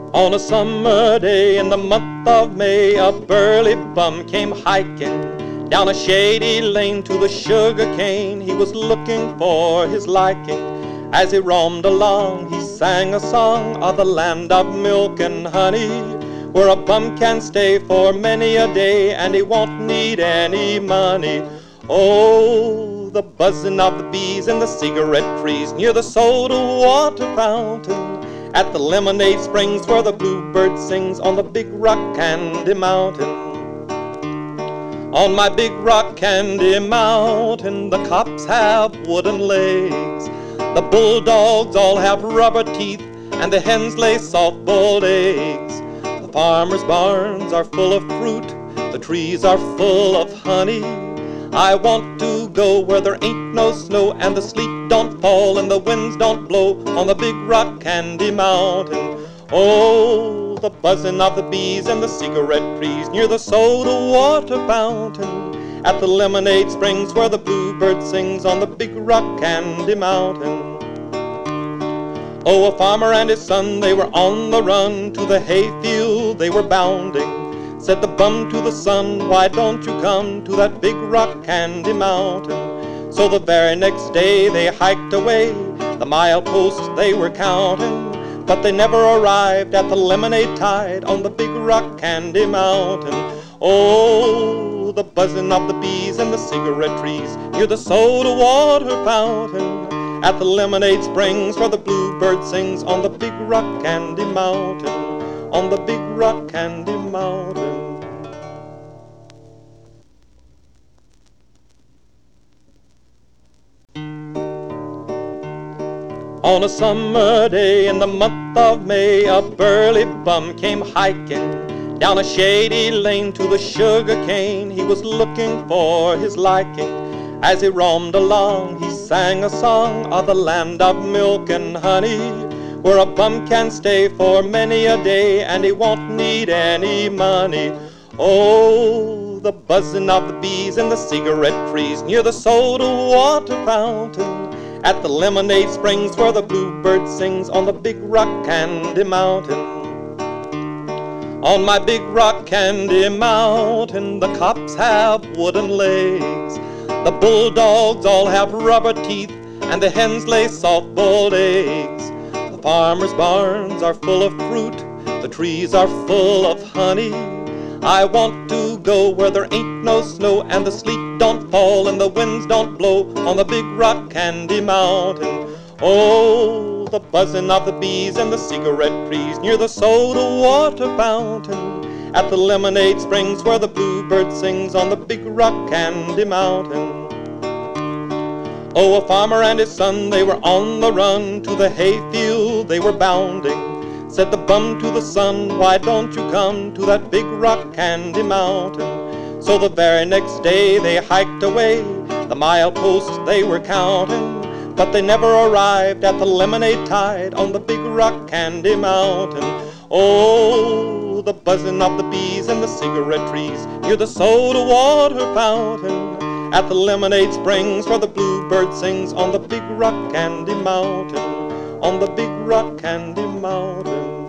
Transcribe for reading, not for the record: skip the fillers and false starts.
On a summer day in the month of May, a burly bum came hiking down a shady lane to the sugar cane. He was looking for his liking. As he roamed along, he sang a song of the land of milk and honey, where a bum can stay for many a day and he won't need any money. Oh, the buzzing of the bees in the cigarette trees near the soda water fountain, at the lemonade springs where the bluebird sings on the big rock candy mountain. On my big rock candy mountain, the cops have wooden legs, the bulldogs all have rubber teeth, and the hens lay soft-boiled eggs. The farmers' barns are full of fruit, the trees are full of honey. I want to go where there ain't no snow, and the sleet don't fall and the winds don't blow, on the big rock candy mountain. Oh, the buzzing of the bees and the cigarette trees near the soda water fountain, at the lemonade springs where the bluebird sings on the big rock candy mountain. Oh, a farmer and his son, they were on the run, to the hayfield they were bounding. Said the bum to the son, why don't you come to that big rock candy mountain? So the very next day they hiked away, the mileposts they were counting, but they never arrived at the lemonade tide on the big rock candy mountain. Oh, the buzzing of the bees and the cigarette trees near the soda water fountain, at the lemonade springs where the bluebird sings on the big rock candy mountain, on the big rock candy mountain. On a summer day in the month of May, a burly bum came hiking down a shady lane to the sugar cane. He was looking for his liking. As he roamed along, he sang a song of the land of milk and honey, where a bum can stay for many a day and he won't need any money. Oh, the buzzing of the bees in the cigarette trees near the soda water fountain, at the lemonade springs where the bluebird sings on the big rock candy mountain. On my big rock candy mountain, the cops have wooden legs, the bulldogs all have rubber teeth, and the hens lay soft-boiled eggs. The farmers' barns are full of fruit, the trees are full of honey. I want to go where there ain't no snow, and the sleet don't fall and the winds don't blow, on the big rock candy mountain. Oh, the buzzing of the bees and the cigarette trees near the soda water fountain, at the lemonade springs where the bluebird sings on the big rock candy mountain. Oh, a farmer and his son, they were on the run, to the hayfield they were bounding. Said the bum to the son, why don't you come to that big rock candy mountain? So the very next day they hiked away, the mileposts they were counting, but they never arrived at the lemonade tide on the big rock candy mountain. Oh, the buzzing of the bees and the cigarette trees near the soda water fountain, at the lemonade springs where the bluebird sings on the big rock candy mountain, on the big rock candy mountain.